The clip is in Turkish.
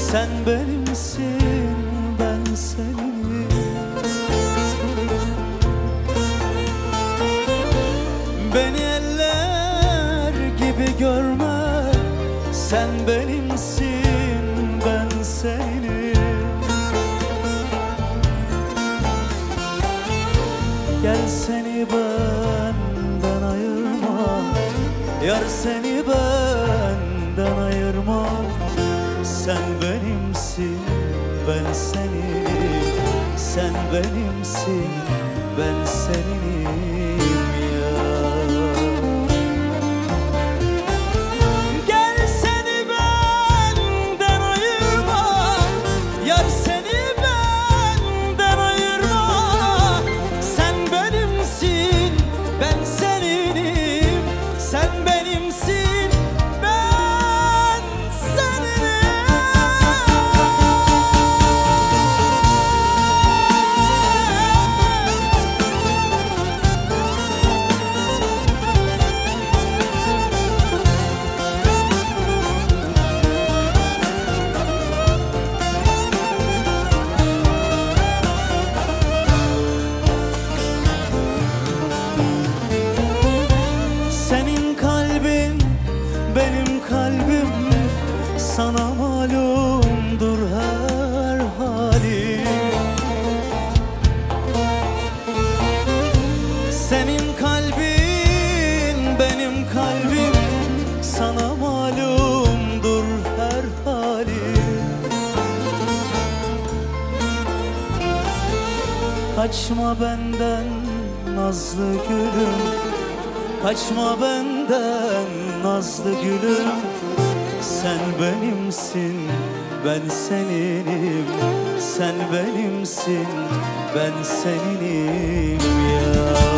Sen benimsin, ben seninim. Beni eller gibi görme, sen benimsin, ben seninim. Gel seni benden ayırma, yar seni benden ayırma. Sen benimsin, ben seninim. Sen benimsin, ben seninim ya. Gel seni benden ayırma, yar seni benden ayırma. Sen benimsin, ben seninim. Sen benimsin, ben seninim. Senin kalbin, benim kalbim, sana malumdur her halim. Senin kalbin, benim kalbim, sana malumdur her halim. Kaçma benden nazlı gülüm, kaçma benden nazlı gülüm. Sen benimsin, ben seninim. Sen benimsin, ben seninim ya.